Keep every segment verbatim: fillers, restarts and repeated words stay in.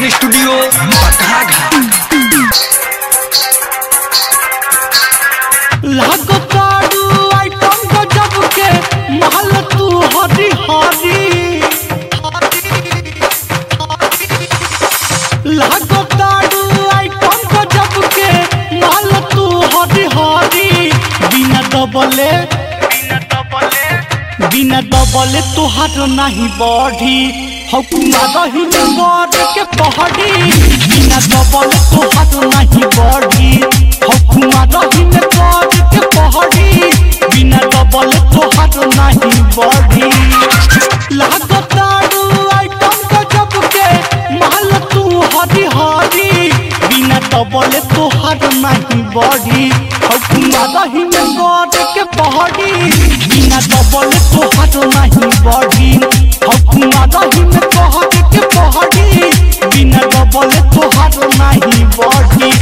recording studio लागो काडू item को जब के महल तू हरी हरी लागो काडू आइटम को जब के महल तू हरी हरी बिना दबले बिना दबले तुहार नहीं बढ़ी हुकुमा रही में गौर के पहाड़ी बिना दबले तुहार नहीं बढ़ी हुकुमा रही में गौर के पहाड़ी बिना दबले तुहार नहीं बढ़ी लागो तारू आइटम को जब के महल तू हरी हरी बिना दबले तुहार नहीं बढ़ी हुकुमा रही में गौर के पहाड़ी बिना दबले तुहार नहीं बढ़ी हुकुमा रही में गौर के पहाड़ी बिना दबले तुहार नहीं बढ़ी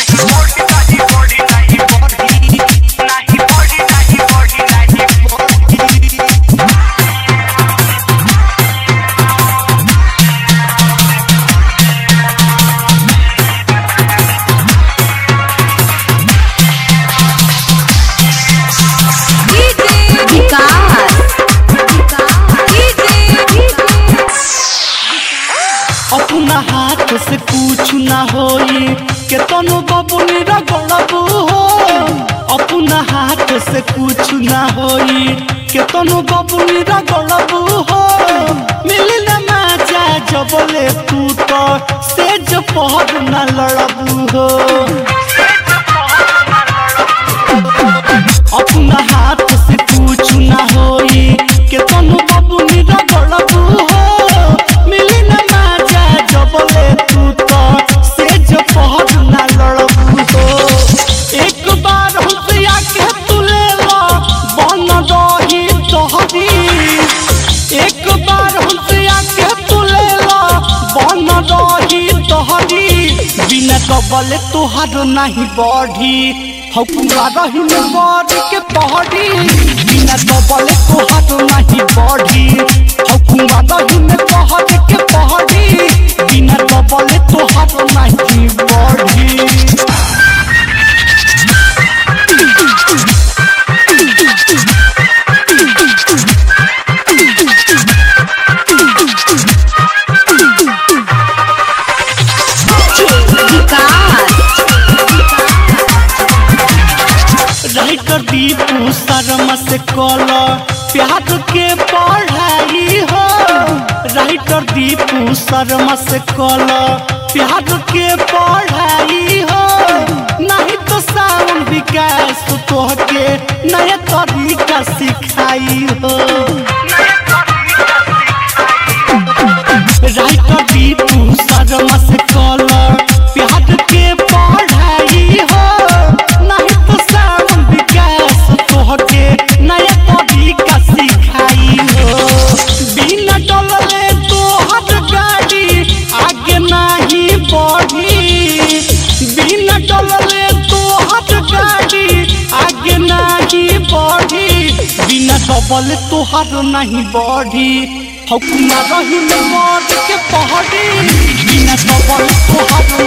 अपना हाथ से कुछ ना होई के तनु बबुनी रगड़बू हो अपना हाथ से कुछ ना होई के तनु बबुनी रगड़बू हो मिली ना मजा जबले तू तो सेज पहर ना लड़बू हो अपना हाथ से कुछ ना होई के तनु बबुनी रगड़बू हो मिली ना मजा जबले तू तो सेज पहर ना लड़बू हो एक बार हुसिया के तू ले लो बन रही तोहरी एक बार हुसिया के तू ले लो बन रही तोहरी बिना दबले तुहार नहीं बढ़ी हुकुमा रही में गौर के पहाड़ी बिना दबले तुहार नहीं बढ़ी हुकुमा रही में गौर के पहाड़ी बिना दबले तुहार नहीं बढ़ी राइटर दीपू शर्मा से कल प्यार के पढ़ाई हो राइटर दीपू शर्मा से कल प्यार के पढ़ाई हो नहीं तो सावन विकास तोहके नया तरीका सिखाई हो राइटर दीपू शर्मा से कल प्यार के पढ़ाई हो नहीं तो सावन विकास तोहके नया तरीका सिखाई हो बिना डलले तोहर गाड़ी आगे नहीं बढ़ी बिना डलले तोहर गाड़ी आगे नहीं बढ़ी बिना डबल तोहर नहीं बढ़ी हुकुमा रही में गौर के पहाड़ी बिना डबल तोहर